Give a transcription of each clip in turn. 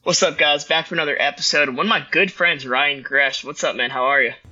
What's up, guys? Back for another episode. One of my good friends, Ryan Gresh. What's up, man? How are you?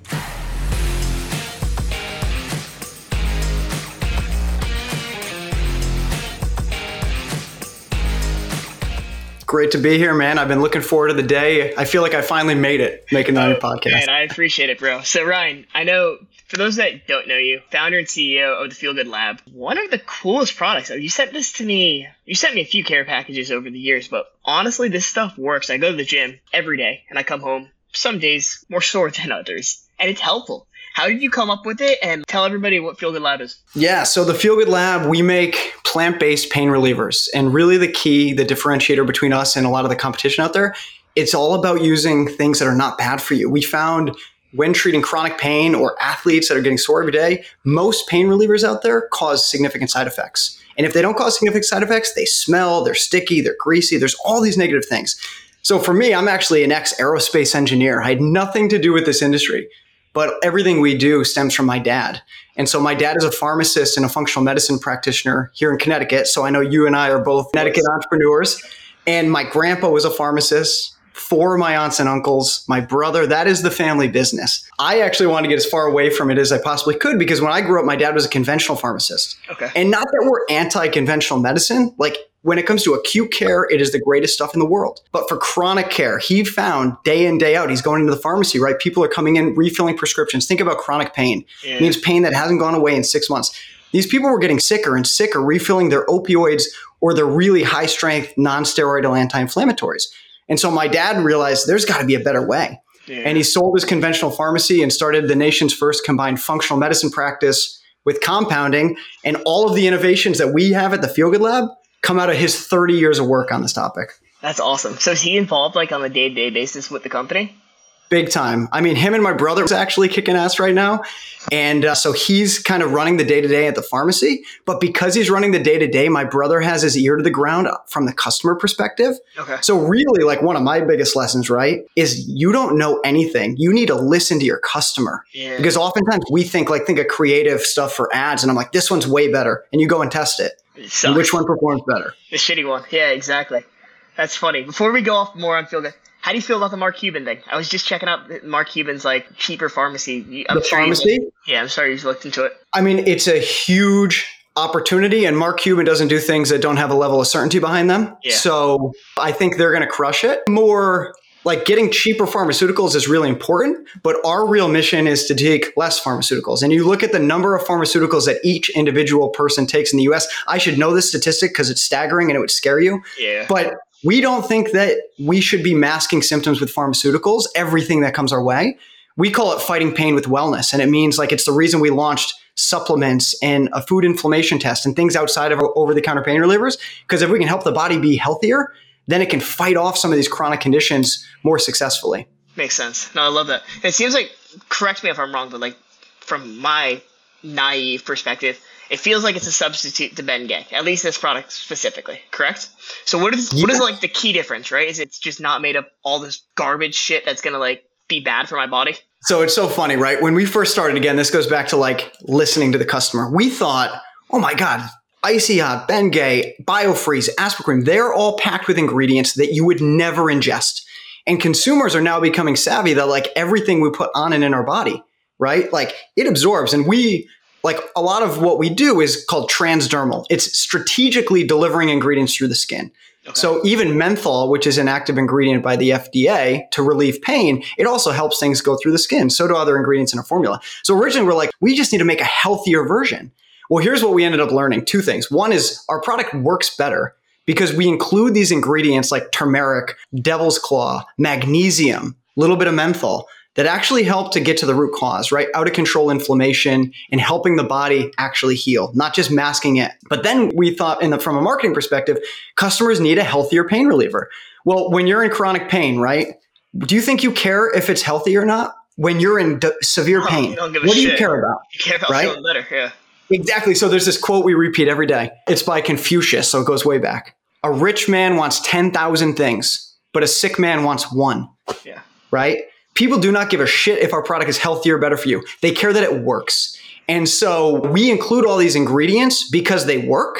Great to be here, man. I've been looking forward to the day. I feel like I finally made it making the podcast. Man, I appreciate it, bro. So, Ryan, I know for those that don't know you, founder and CEO of the Feel Good Lab, one of the coolest products. You sent this to me. You sent me a few care packages over the years, but honestly, this stuff works. I go to the gym every day and I come home some days more sore than others, and it's helpful. How did you come up with it? And tell everybody what Feel Good Lab is. Yeah, so the Feel Good Lab, we make plant-based pain relievers. And really the key, the differentiator between us and a lot of the competition out there, it's all about using things that are not bad for you. We found when treating chronic pain or athletes that are getting sore every day, most pain relievers out there cause significant side effects. And if they don't cause significant side effects, they smell, they're sticky, they're greasy, there's all these negative things. So for me, I'm actually an ex-aerospace engineer. I had nothing to do with this industry. But everything we do stems from my dad. And so my dad is a pharmacist and a functional medicine practitioner here in Connecticut. So I know you and I are both Connecticut entrepreneurs. And my grandpa was a pharmacist. 4 of my aunts and uncles, my brother, that is the family business. I actually wanted to get as far away from it as I possibly could because when I grew up, my dad was a conventional pharmacist. Okay. And not that we're anti-conventional medicine, like when it comes to acute care, it is the greatest stuff in the world. But for chronic care, he found day in, day out, he's going into the pharmacy, right? People are coming in, refilling prescriptions. Think about chronic pain. Yeah. It means pain that hasn't gone away in 6 months. These people were getting sicker and sicker, refilling their opioids or their really high strength, non-steroidal anti-inflammatories. And so my dad realized there's got to be a better way. Yeah. And he sold his conventional pharmacy and started the nation's first combined functional medicine practice with compounding. And all of the innovations that we have at the Feel Good Lab come out of his 30 years of work on this topic. That's awesome. So is he involved like on a day-to-day basis with the company? Big time. I mean, him and my brother is actually kicking ass right now. And so he's kind of running the day-to-day at the pharmacy. But because he's running the day-to-day, my brother has his ear to the ground from the customer perspective. Okay. So really, like one of my biggest lessons, right, is you don't know anything. You need to listen to your customer. Yeah. Because oftentimes we think of creative stuff for ads. And I'm like, this one's way better. And you go and test it. And which one performs better? The shitty one. Yeah, exactly. That's funny. Before we go off more on Feel Good, how do you feel about the Mark Cuban thing? I was just checking out Mark Cuban's like cheaper pharmacy. Pharmacy? I'm sorry you looked into it. I mean, it's a huge opportunity, and Mark Cuban doesn't do things that don't have a level of certainty behind them. Yeah. So I think they're going to crush it. More like getting cheaper pharmaceuticals is really important, but our real mission is to take less pharmaceuticals. And you look at the number of pharmaceuticals that each individual person takes in the US. I should know this statistic because it's staggering and it would scare you. Yeah. But we don't think that we should be masking symptoms with pharmaceuticals, everything that comes our way. We call it fighting pain with wellness. And it means like it's the reason we launched supplements and a food inflammation test and things outside of over-the-counter pain relievers. Because if we can help the body be healthier, then it can fight off some of these chronic conditions more successfully. Makes sense. No, I love that. It seems like, correct me if I'm wrong, but like from my naive perspective, it feels like it's a substitute to Bengay, at least this product specifically, correct? So what is like the key difference, right? Is it's just not made of all this garbage shit that's going to like be bad for my body? So it's so funny, right? When we first started, again, this goes back to like listening to the customer. We thought, oh my God, Icy Hot, Bengay, BioFreeze, Aspercream, they're all packed with ingredients that you would never ingest. And consumers are now becoming savvy that like everything we put on and in our body, right? Like it absorbs. And we, like a lot of what we do is called transdermal. It's strategically delivering ingredients through the skin. Okay. So even menthol, which is an active ingredient by the FDA to relieve pain, it also helps things go through the skin. So do other ingredients in a formula. So originally we're like, we just need to make a healthier version. Well, here's what we ended up learning. 2 things. One is our product works better because we include these ingredients like turmeric, devil's claw, magnesium, a little bit of menthol that actually help to get to the root cause, right? Out of control inflammation and helping the body actually heal, not just masking it. But then we thought from a marketing perspective, customers need a healthier pain reliever. Well, when you're in chronic pain, right? Do you think you care if it's healthy or not? When you're in severe pain, what do you care about? You care about right? feeling better, yeah. Exactly. So there's this quote we repeat every day. It's by Confucius, so it goes way back. A rich man wants 10,000 things, but a sick man wants one. Yeah. Right? People do not give a shit if our product is healthier or better for you. They care that it works. And so we include all these ingredients because they work.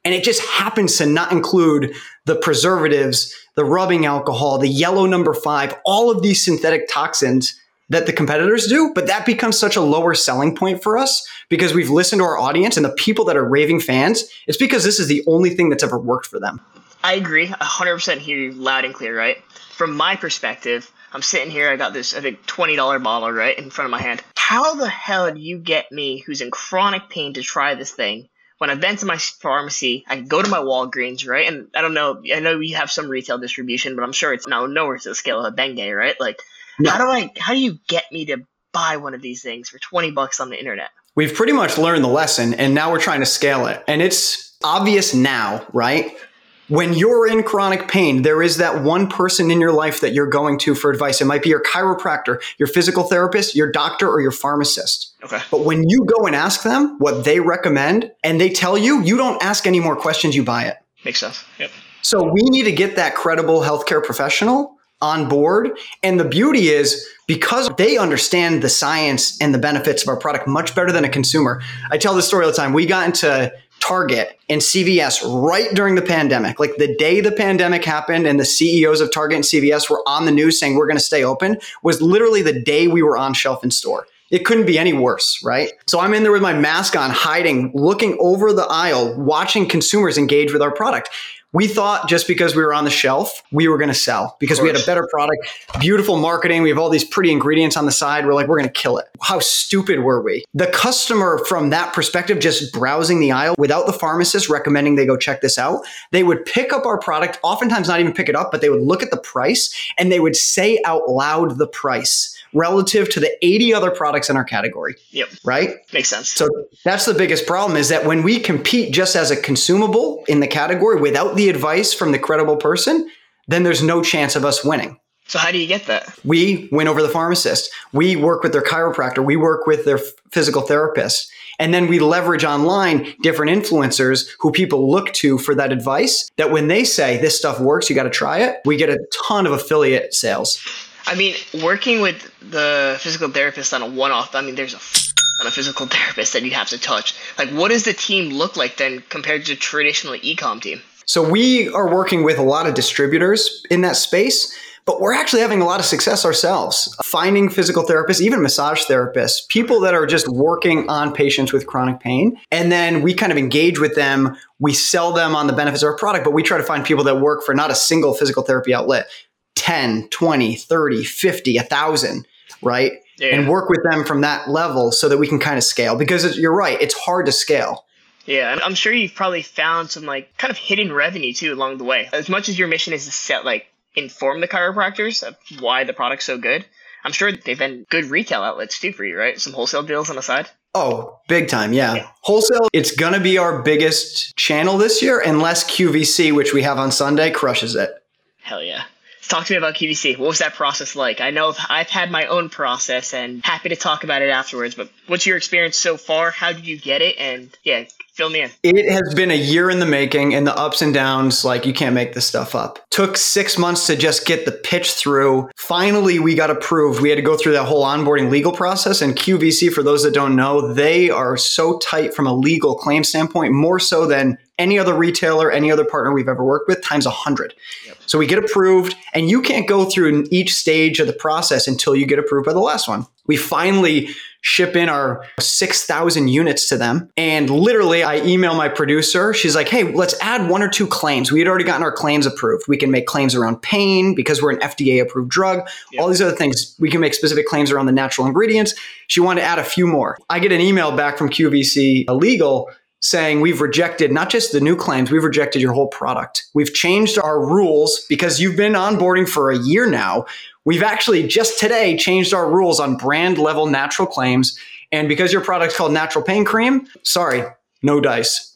And it just happens to not include the preservatives, the rubbing alcohol, the yellow number 5, all of these synthetic toxins that the competitors do. But that becomes such a lower selling point for us because we've listened to our audience and the people that are raving fans. It's because this is the only thing that's ever worked for them. I agree. 100% hear you loud and clear, right? From my perspective, I'm sitting here, I got this, I think, $20 bottle, right, in front of my hand. How the hell do you get me, who's in chronic pain, to try this thing? When I've been to my pharmacy, I can go to my Walgreens, right? And I don't know, I know you have some retail distribution, but I'm sure it's nowhere to the scale of a Bengay, right? Like, no. How do you get me to buy one of these things for $20 on the internet? We've pretty much learned the lesson, and now we're trying to scale it. And it's obvious now, right? When you're in chronic pain, there is that one person in your life that you're going to for advice. It might be your chiropractor, your physical therapist, your doctor, or your pharmacist. Okay. But when you go and ask them what they recommend and they tell you, you don't ask any more questions, you buy it. Makes sense. Yep. So we need to get that credible healthcare professional on board. And the beauty is because they understand the science and the benefits of our product much better than a consumer. I tell this story all the time. We got into Target and CVS right during the pandemic. Like the day the pandemic happened and the CEOs of Target and CVS were on the news saying we're going to stay open was literally the day we were on shelf in store. It couldn't be any worse, right? So I'm in there with my mask on, hiding, looking over the aisle, watching consumers engage with our product. We thought just because we were on the shelf, we were going to sell because we had a better product, beautiful marketing. We have all these pretty ingredients on the side. We're like, we're going to kill it. How stupid were we? The customer from that perspective, just browsing the aisle without the pharmacist recommending they go check this out, they would pick up our product, oftentimes not even pick it up, but they would look at the price and they would say out loud the price relative to the 80 other products in our category. Yep. Right? Makes sense. So that's the biggest problem is that when we compete just as a consumable in the category without the advice from the credible person, then there's no chance of us winning. So how do you get that? We win over the pharmacist. We work with their chiropractor. We work with their physical therapist. And then we leverage online different influencers who people look to for that advice that when they say this stuff works, you got to try it, we get a ton of affiliate sales. I mean, working with the physical therapist on a one-off, I mean, there's a physical therapist that you have to touch. Like, what does the team look like then compared to a traditional e-com team? So we are working with a lot of distributors in that space, but we're actually having a lot of success ourselves. Finding physical therapists, even massage therapists, people that are just working on patients with chronic pain. And then we kind of engage with them. We sell them on the benefits of our product, but we try to find people that work for not a single physical therapy outlet. 10, 20, 30, 50, 1,000, right? Yeah. And work with them from that level so that we can kind of scale because you're right. It's hard to scale. Yeah. And I'm sure you've probably found some like kind of hidden revenue too along the way. As much as your mission is to inform the chiropractors of why the product's so good, I'm sure they've been good retail outlets too for you, right? Some wholesale deals on the side. Oh, big time. Yeah. Wholesale, it's going to be our biggest channel this year unless QVC, which we have on Sunday, crushes it. Hell yeah. Talk to me about QVC. What was that process like? I know I've had my own process and happy to talk about it afterwards, but what's your experience so far? How did you get it? And yeah, fill me in. It has been a year in the making and the ups and downs, like you can't make this stuff up. Took 6 months to just get the pitch through. Finally, we got approved. We had to go through that whole onboarding legal process. And QVC, for those that don't know, they are so tight from a legal claim standpoint, more so than any other retailer, any other partner we've ever worked with, times 100. Yep. So we get approved and you can't go through each stage of the process until you get approved by the last one. We finally ship in our 6,000 units to them. And literally I email my producer. She's like, hey, let's add 1 or 2 claims. We had already gotten our claims approved. We can make claims around pain because we're an FDA approved drug. Yep. All these other things. We can make specific claims around the natural ingredients. She wanted to add a few more. I get an email back from QVC Legal saying we've rejected not just the new claims, we've rejected your whole product. We've changed our rules because you've been onboarding for a year now. We've actually just today changed our rules on brand level natural claims. And because your product's called Natural Pain Cream, sorry, no dice.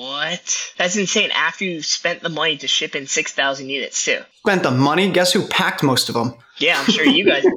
What? That's insane. After you spent the money to ship in 6,000 units too. Spent the money? Guess who packed most of them? Yeah, I'm sure you guys.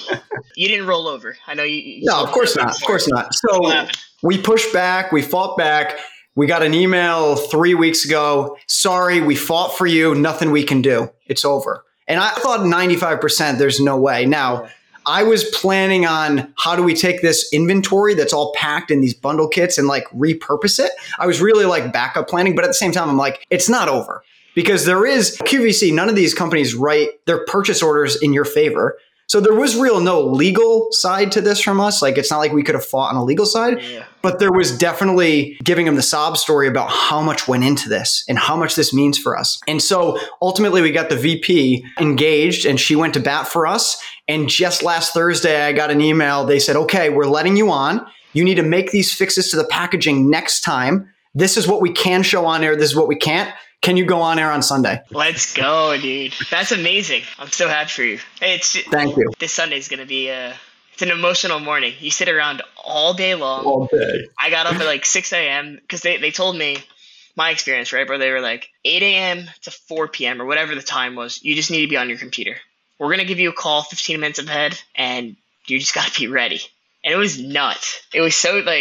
You didn't roll over. I know you no, of course not. Of course not. So we pushed back. We fought back. We got an email 3 weeks ago. Sorry, we fought for you. Nothing we can do. It's over. And I thought 95%, there's no way. Now, I was planning on how do we take this inventory that's all packed in these bundle kits and like repurpose it. I was really like backup planning, but at the same time, I'm like, it's not over because there is QVC. None of these companies write their purchase orders in your favor. So there was no legal side to this from us. Like, it's not like we could have fought on a legal side, but there was definitely giving them the sob story about how much went into this and how much this means for us. And so ultimately we got the VP engaged and she went to bat for us. And just last Thursday, I got an email. They said, okay, we're letting you on. You need to make these fixes to the packaging next time. This is what we can show on air. This is what we can't. Can you go on air on Sunday? Let's go, dude. That's amazing. I'm so happy for you. Thank you. This Sunday is going to be it's an emotional morning. You sit around all day long. All day. I got up at like 6 a.m. because they told me my experience, right? Where they were like 8 a.m. to 4 p.m. or whatever the time was. You just need to be on your computer. We're going to give you a call 15 minutes ahead and you just got to be ready. And it was nuts. It was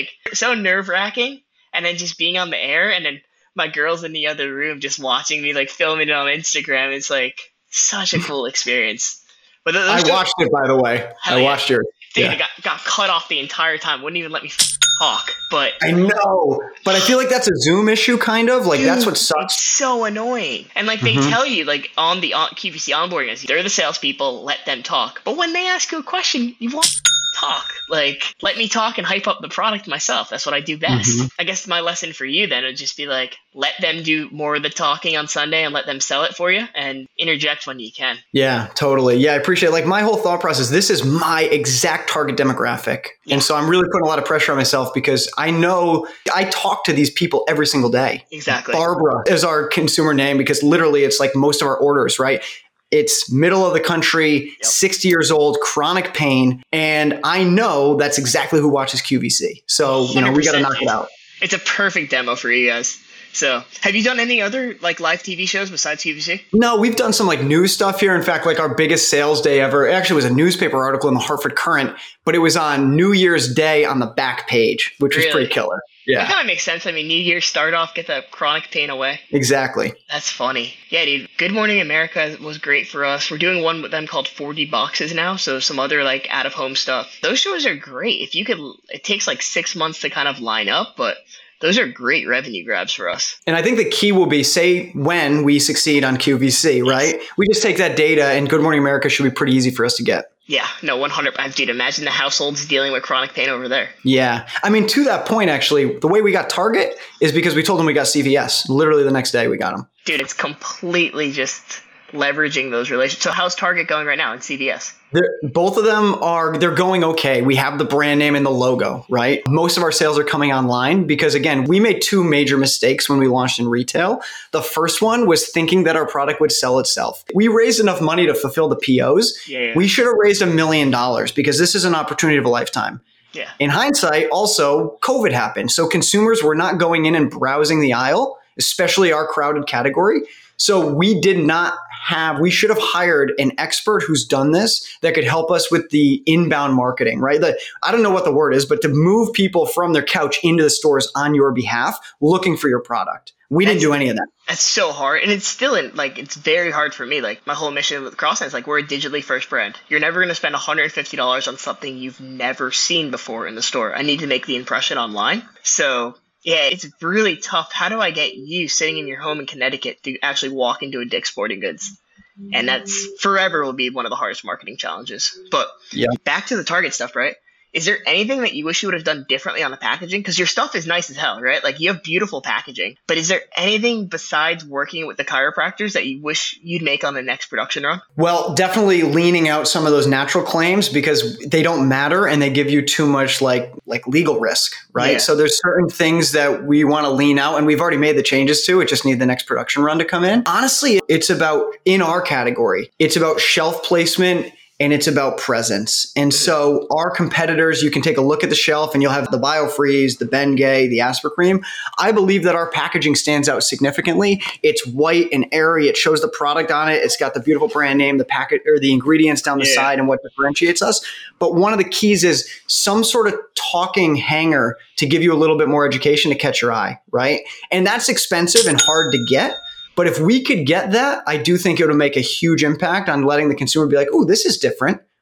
so nerve wracking. And then just being on the air and then my girl's in the other room just watching me, like filming it on Instagram. It's like such a cool experience. But I watched it, by the way. I watched yours. Dude, it got cut off the entire time. Wouldn't even let me talk. But I know. But I feel like that's a Zoom issue, kind of. Like, dude, that's what sucks. It's so annoying. And like they tell you, like on the QVC onboarding, they're the salespeople, let them talk. But when they ask you a question, you won't talk. Like, let me talk and hype up the product myself. That's what I do best. I guess my lesson for you then would just be like, let them do more of the talking on Sunday and let them sell it for you and interject when you can. Yeah, totally. Yeah, I appreciate it. Like my whole thought process, this is my exact target demographic. Yeah. And so I'm really putting a lot of pressure on myself because I know I talk to these people every single day. Exactly. Barbara is our consumer name because literally it's like most of our orders, right? It's middle of the country, 60 years old, chronic pain. And I know that's exactly who watches QVC. So, we got to knock it out. It's a perfect demo for you guys. So have you done any other like live TV shows besides QVC? No, we've done some like news stuff here. In fact, like our biggest sales day ever, it actually was a newspaper article in the Hartford Courant, but it was on New Year's Day on the back page, which was pretty killer. Yeah. That kind of makes sense. I mean, New Year's start off, get that chronic pain away. Exactly. That's funny. Yeah, dude. Good Morning America was great for us. We're doing one with them called 4D Boxes now. So some other like out of home stuff. Those shows are great. It takes like 6 months to kind of line up, but those are great revenue grabs for us. And I think the key will be, say, when we succeed on QVC, right? We just take that data and Good Morning America should be pretty easy for us to get. Yeah, no, 100%. Dude, imagine the households dealing with chronic pain over there. Yeah. I mean, to that point, actually, the way we got Target is because we told them we got CVS. Literally the next day we got them. Dude, it's completely just leveraging those relationships. So how's Target going right now in CVS? Both of them they're going okay. We have the brand name and the logo, right? Most of our sales are coming online because, again, we made two major mistakes when we launched in retail. The first one was thinking that our product would sell itself. We raised enough money to fulfill the POs. Yeah. We should have raised $1 million because this is an opportunity of a lifetime. Yeah. In hindsight, also, COVID happened. So consumers were not going in and browsing the aisle, especially our crowded category. So we should have hired an expert who's done this that could help us with the inbound marketing, right? I don't know what the word is, but to move people from their couch into the stores on your behalf, looking for your product. We didn't do any of that. That's so hard. And it's still it's very hard for me. Like my whole mission with CrossLine is like, we're a digitally first brand. You're never going to spend $150 on something you've never seen before in the store. I need to make the impression online. So yeah, it's really tough. How do I get you sitting in your home in Connecticut to actually walk into a Dick's Sporting Goods? And that's forever will be one of the hardest marketing challenges. But back to the Target stuff, right? Is there anything that you wish you would have done differently on the packaging? Because your stuff is nice as hell, right? Like you have beautiful packaging. But is there anything besides working with the chiropractors that you wish you'd make on the next production run? Well, definitely leaning out some of those natural claims because they don't matter and they give you too much like legal risk, right? Yeah. So there's certain things that we want to lean out and we've already made the changes to. It just need the next production run to come in. Honestly, it's about, in our category, it's about shelf placement and it's about presence. And so our competitors, you can take a look at the shelf and you'll have the BioFreeze, the Bengay, the Aspercream. I believe that our packaging stands out significantly. It's white and airy. It shows the product on it. It's got the beautiful brand name, the packet or the ingredients down the side and what differentiates us. But one of the keys is some sort of talking hanger to give you a little bit more education to catch your eye, right? And that's expensive and hard to get. But if we could get that, I do think it would make a huge impact on letting the consumer be like, oh, this is different.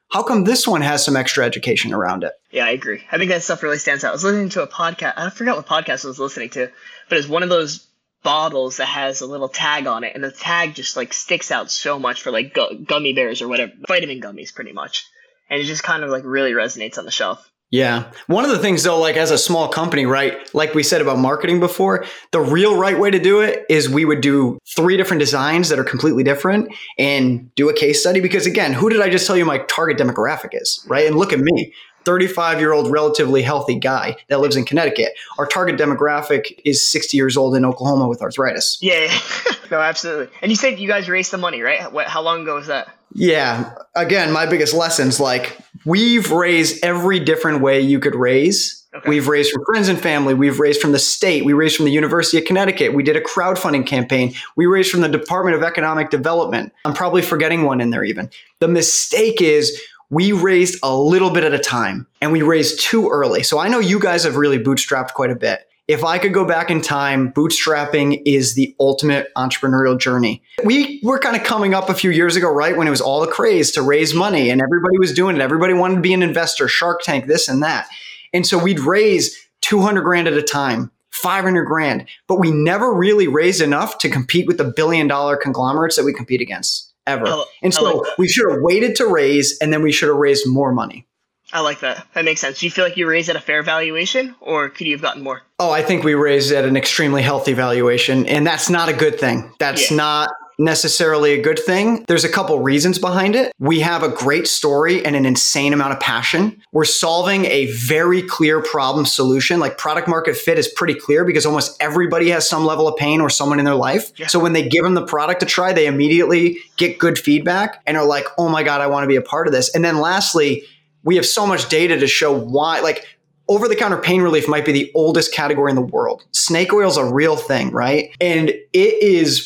How come this one has some extra education around it? Yeah, I agree. I think that stuff really stands out. I was listening to a podcast. I forgot what podcast I was listening to, but it's one of those bottles that has a little tag on it, and the tag just like sticks out so much for like gummy bears or whatever, vitamin gummies pretty much. And it just kind of like really resonates on the shelf. Yeah. One of the things though, like as a small company, right? Like we said about marketing before, the real right way to do it is we would do 3 different designs that are completely different and do a case study. Because again, who did I just tell you my target demographic is, right? And look at me, 35-year-old, relatively healthy guy that lives in Connecticut. Our target demographic is 60 years old in Oklahoma with arthritis. Yeah. No, absolutely. And you said you guys raised the money, right? How long ago was that? Yeah. Again, my biggest lessons, like we've raised every different way you could raise. Okay. We've raised from friends and family. We've raised from the state. We raised from the University of Connecticut. We did a crowdfunding campaign. We raised from the Department of Economic Development. I'm probably forgetting one in there even. The mistake is we raised a little bit at a time and we raised too early. So I know you guys have really bootstrapped quite a bit. If I could go back in time, bootstrapping is the ultimate entrepreneurial journey. We were kind of coming up a few years ago, right? When it was all the craze to raise money and everybody was doing it. Everybody wanted to be an investor, Shark Tank, this and that. And so we'd raise 200 grand at a time, 500 grand, but we never really raised enough to compete with the $1 billion conglomerates that we compete against ever. And so we should have waited to raise and then we should have raised more money. I like that. That makes sense. Do you feel like you raised at a fair valuation or could you have gotten more? Oh, I think we raised at an extremely healthy valuation, and that's not a good thing. That's not necessarily a good thing. There's a couple reasons behind it. We have a great story and an insane amount of passion. We're solving a very clear problem solution. Like product market fit is pretty clear because almost everybody has some level of pain or someone in their life. Yeah. So when they give them the product to try, they immediately get good feedback and are like, oh my God, I want to be a part of this. And then lastly, we have so much data to show why, like over-the-counter pain relief might be the oldest category in the world. Snake oil is a real thing, right? And it is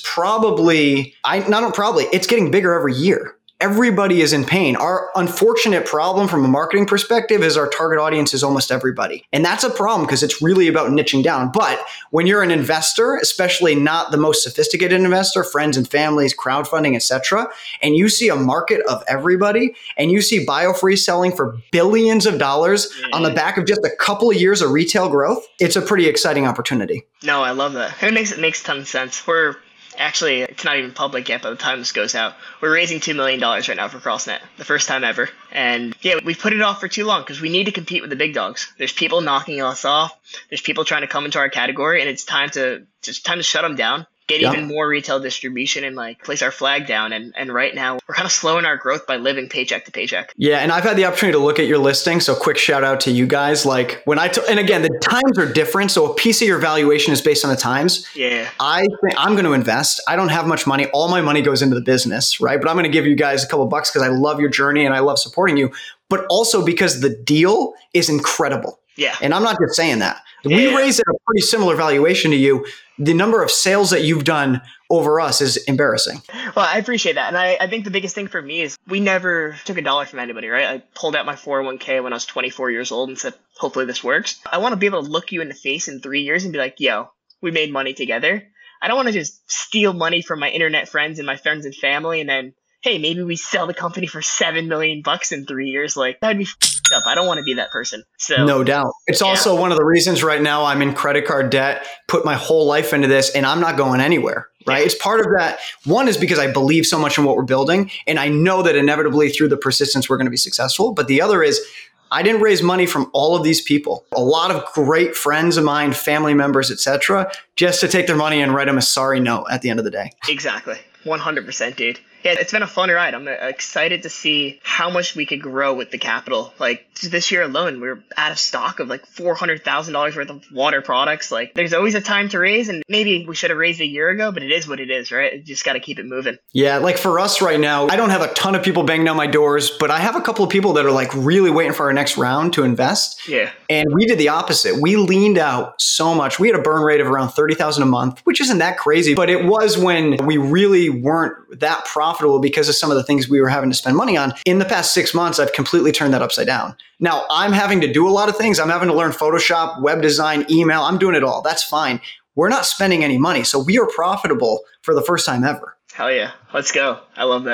it's getting bigger every year. Everybody is in pain. Our unfortunate problem from a marketing perspective is our target audience is almost everybody. And that's a problem because it's really about niching down. But when you're an investor, especially not the most sophisticated investor, friends and families, crowdfunding, etc., and you see a market of everybody and you see BioFree selling for billions of dollars on the back of just a couple of years of retail growth, it's a pretty exciting opportunity. No, I love that. And it makes a ton of sense. Actually, it's not even public yet by the time this goes out. We're raising $2 million right now for CrossNet, the first time ever. And yeah, we've put it off for too long because we need to compete with the big dogs. There's people knocking us off. There's people trying to come into our category, and it's time to shut them down. Get even more retail distribution and like place our flag down. And right now we're kind of slowing our growth by living paycheck to paycheck. Yeah. And I've had the opportunity to look at your listing. So quick shout out to you guys. Like when and again, the times are different. So a piece of your valuation is based on the times. Yeah. I think I'm going to invest. I don't have much money. All my money goes into the business, right? But I'm going to give you guys a couple bucks because I love your journey and I love supporting you, but also because the deal is incredible. Yeah. And I'm not just saying that. We raised at a pretty similar valuation to you. The number of sales that you've done over us is embarrassing. Well, I appreciate that. And I think the biggest thing for me is we never took a dollar from anybody, right? I pulled out my 401k when I was 24 years old and said, hopefully this works. I want to be able to look you in the face in 3 years and be like, yo, we made money together. I don't want to just steal money from my internet friends and my friends and family and then, hey, maybe we sell the company for $7 million in 3 years. Like that'd be up. I don't want to be that person. So no doubt. It's also one of the reasons right now I'm in credit card debt, put my whole life into this, and I'm not going anywhere. Right. Yeah. It's part of that. One is because I believe so much in what we're building. And I know that inevitably through the persistence, we're going to be successful. But the other is I didn't raise money from all of these people, a lot of great friends of mine, family members, etc., just to take their money and write them a sorry note at the end of the day. Exactly. 100%, dude. Yeah, it's been a fun ride. I'm excited to see how much we could grow with the capital. Like this year alone, we're out of stock of like $400,000 worth of water products. Like there's always a time to raise, and maybe we should have raised a year ago, but it is what it is, right? You just got to keep it moving. Yeah, like for us right now, I don't have a ton of people banging down my doors, but I have a couple of people that are like really waiting for our next round to invest. Yeah. And we did the opposite. We leaned out so much. We had a burn rate of around $30,000 a month, which isn't that crazy, but it was when we really weren't that profitable because of some of the things we were having to spend money on. In the past 6 months, I've completely turned that upside down. Now I'm having to do a lot of things. I'm having to learn Photoshop, web design, email. I'm doing it all. That's fine. We're not spending any money. So we are profitable for the first time ever. Hell yeah. Let's go. I love that.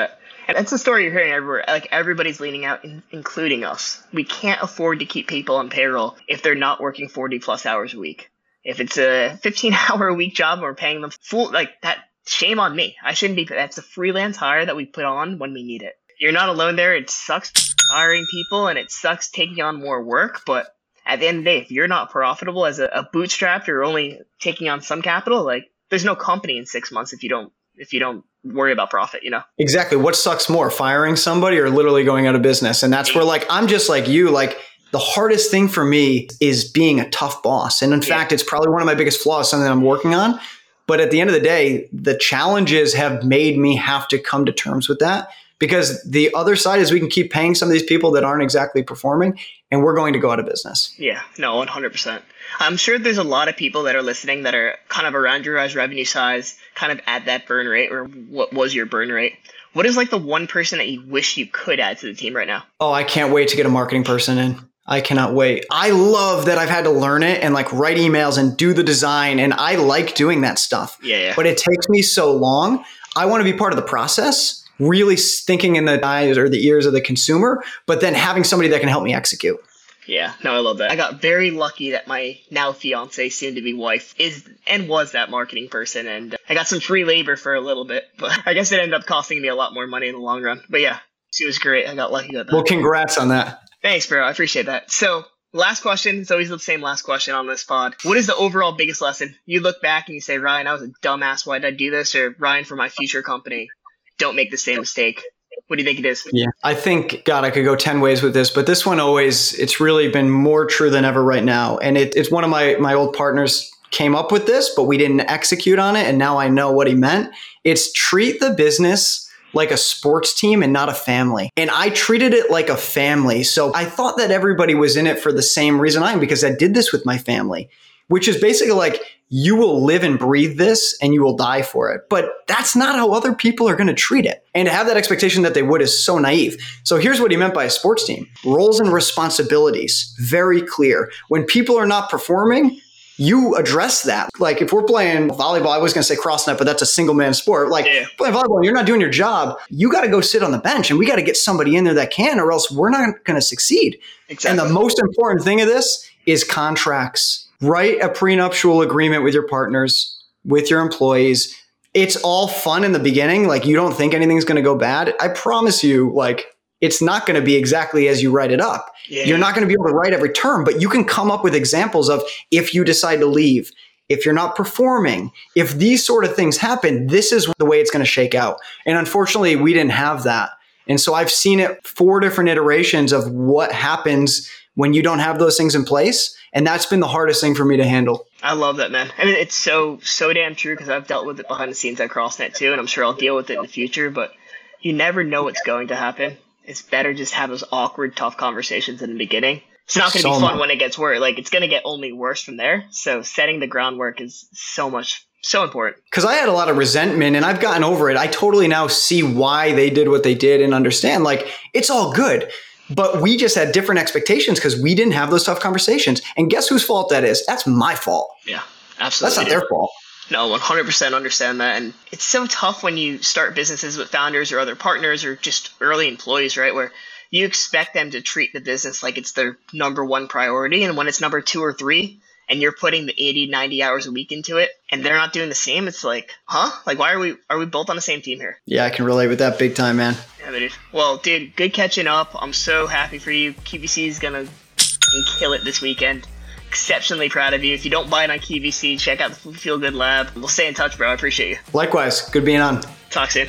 And that's the story you're hearing everywhere. Like everybody's leaning out, including us. We can't afford to keep people on payroll if they're not working 40 plus hours a week. If it's a 15-hour a week job and we're paying them full, like that, shame on me. I shouldn't be. That's a freelance hire that we put on when we need it. You're not alone there. It sucks hiring people and it sucks taking on more work. But at the end of the day, if you're not profitable as a bootstrapped or only taking on some capital, like there's no company in 6 months if you don't worry about profit, you know? Exactly. What sucks more, firing somebody or literally going out of business? And that's where like, I'm just like you, like the hardest thing for me is being a tough boss. And in fact, it's probably one of my biggest flaws, something that I'm working on. But at the end of the day, the challenges have made me have to come to terms with that, because the other side is we can keep paying some of these people that aren't exactly performing and we're going to go out of business. Yeah, no, 100%. I'm sure there's a lot of people that are listening that are kind of around your guys' revenue size, kind of at that burn rate, or what was your burn rate? What is like the one person that you wish you could add to the team right now? Oh, I can't wait to get a marketing person in. I cannot wait. I love that I've had to learn it and like write emails and do the design. And I like doing that stuff. Yeah. But it takes me so long. I want to be part of the process, really thinking in the eyes or the ears of the consumer, but then having somebody that can help me execute. Yeah, no, I love that. I got very lucky that my now fiance, soon to be wife, is and was that marketing person. And I got some free labor for a little bit, but I guess it ended up costing me a lot more money in the long run. But yeah, she was great. I got lucky with that. Well, congrats on that. Thanks, bro. I appreciate that. So last question. It's always the same last question on this pod. What is the overall biggest lesson? You look back and you say, Ryan, I was a dumbass. Why did I do this? Or Ryan, for my future company, don't make the same mistake. What do you think it is? Yeah, I think, God, I could go 10 ways with this, but this one always, it's really been more true than ever right now. And it's one of my old partners came up with this, but we didn't execute on it. And now I know what he meant. It's treat the business like a sports team and not a family. And I treated it like a family. So I thought that everybody was in it for the same reason I am, because I did this with my family, which is basically like, you will live and breathe this and you will die for it. But that's not how other people are going to treat it. And to have that expectation that they would is so naive. So here's what he meant by a sports team. Roles and responsibilities, very clear. When people are not performing, you address that. Like if we're playing volleyball, I was going to say cross net, but that's a single man sport. Like playing volleyball, and you're not doing your job. You got to go sit on the bench and we got to get somebody in there that can, or else we're not going to succeed. Exactly. And the most important thing of this is contracts. Write a prenuptial agreement with your partners, with your employees. It's all fun in the beginning. Like you don't think anything's going to go bad. I promise you, like it's not going to be exactly as you write it up. Yeah. You're not going to be able to write every term, but you can come up with examples of if you decide to leave, if you're not performing, if these sort of things happen, this is the way it's going to shake out. And unfortunately, we didn't have that. And so I've seen it 4 different iterations of what happens when you don't have those things in place. And that's been the hardest thing for me to handle. I love that, man. I mean, it's so damn true because I've dealt with it behind the scenes at CrossNet too, and I'm sure I'll deal with it in the future, but you never know what's going to happen. It's better just have those awkward, tough conversations in the beginning. It's not going to be fun when it gets worse. Like, it's going to get only worse from there. So setting the groundwork is so important. Because I had a lot of resentment and I've gotten over it. I totally now see why they did what they did and understand, like, it's all good. But we just had different expectations because we didn't have those tough conversations. And guess whose fault that is? That's my fault. Yeah, absolutely. That's not their fault. No, 100% understand that. And it's so tough when you start businesses with founders or other partners or just early employees, right? Where you expect them to treat the business like it's their number one priority. And when it's number 2 or 3 and you're putting the 80, 90 hours a week into it and they're not doing the same, it's like, huh? Like, why are we both on the same team here? Yeah, I can relate with that big time, man. Yeah, dude. Well, dude, good catching up. I'm so happy for you. QVC is going to kill it this weekend. Exceptionally proud of you. If you don't buy it on QVC, check out the Feel Good Lab. We'll stay in touch, bro. I appreciate you. Likewise. Good being on. Talk soon.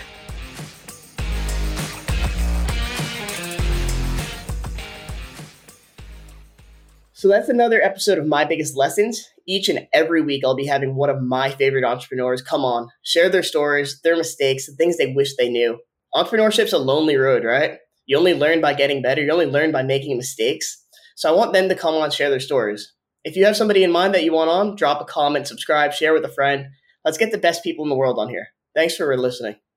So that's another episode of My Biggest Lessons. Each and every week, I'll be having one of my favorite entrepreneurs come on, share their stories, their mistakes, the things they wish they knew. Entrepreneurship's a lonely road, right? You only learn by getting better. You only learn by making mistakes. So I want them to come on, share their stories. If you have somebody in mind that you want on, drop a comment, subscribe, share with a friend. Let's get the best people in the world on here. Thanks for listening.